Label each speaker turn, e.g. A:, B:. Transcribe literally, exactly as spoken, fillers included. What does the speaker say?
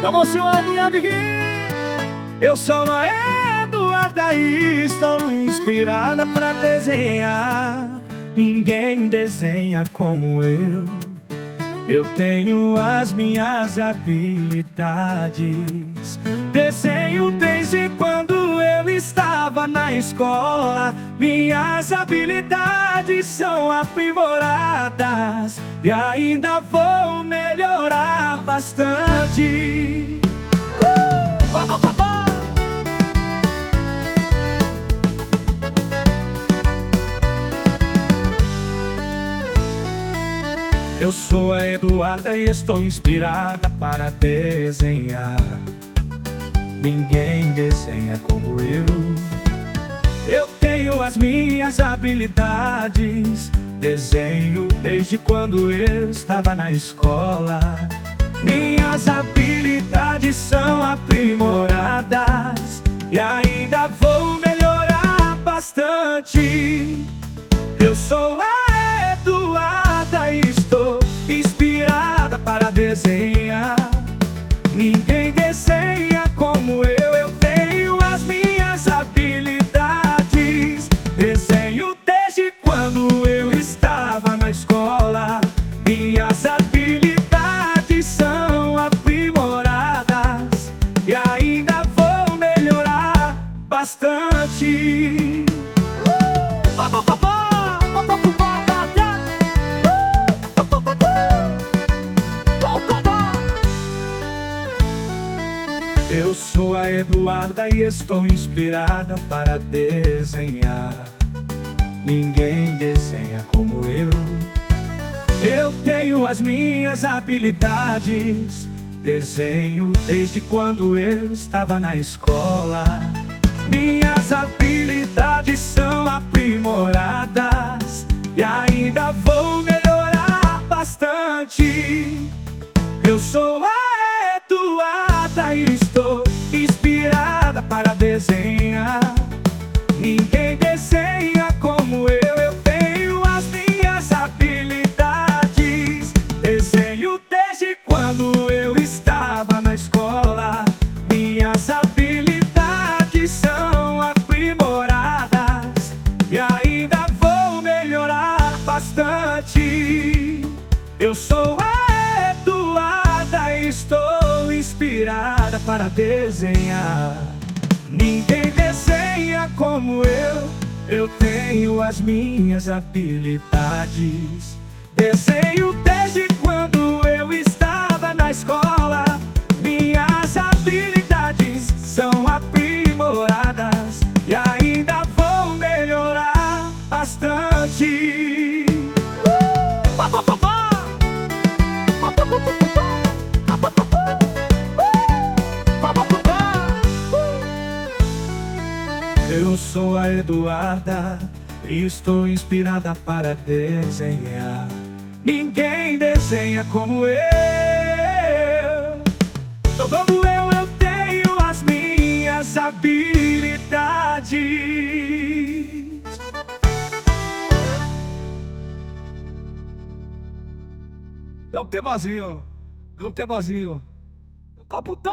A: Vamos lá, minha amiguinha. Eu sou a Eduarda e estou inspirada pra desenhar. Ninguém desenha como eu. Eu tenho as minhas habilidades. Desenho desde quando eu estava na escola. Minhas habilidades são aprimoradas e ainda vou melhorar bastante. uh! Eu sou a Eduarda e estou inspirada para desenhar. Ninguém desenha como eu. Eu tenho as minhas habilidades. Desenho desde quando eu estava na escola. Minhas habilidades são aprimoradas e ainda vou melhorar bastante. Eu sou a Eduarda e estou inspirada para desenhar. Ninguém desenha como eu. Eu tenho as minhas habilidades. Desenho desde quando eu estava na escola. Minhas habilidades são aprimoradas e ainda vou melhorar bastante. Eu sou a Eduarda e estou inspirada para desenhar. Ninguém desenha como eu. Eu tenho as minhas habilidades. Desenho desde quando eu estava na escola. Minhas habilidades são aprimoradas e ainda vou melhorar bastante. Eu sou a Eduarda e estou inspirada para desenhar. Ninguém desenha como eu. Eu tenho as minhas habilidades. Desenho desde quando eu estava na escola. Minhas habilidades são aprimoradas e ainda vou melhorar bastante. Eu sou a Eduarda e estou inspirada para desenhar. Ninguém desenha como eu. Eu tenho as minhas habilidades. Desenho desde quando eu estava na escola. Minhas habilidades são aprimoradas e ainda vou melhorar bastante. Eu sou a Eduarda e estou inspirada para desenhar. Ninguém desenha como eu. Como eu, eu tenho as minhas habilidades. Dá um temozinho, dá um temozinho. Tá putão.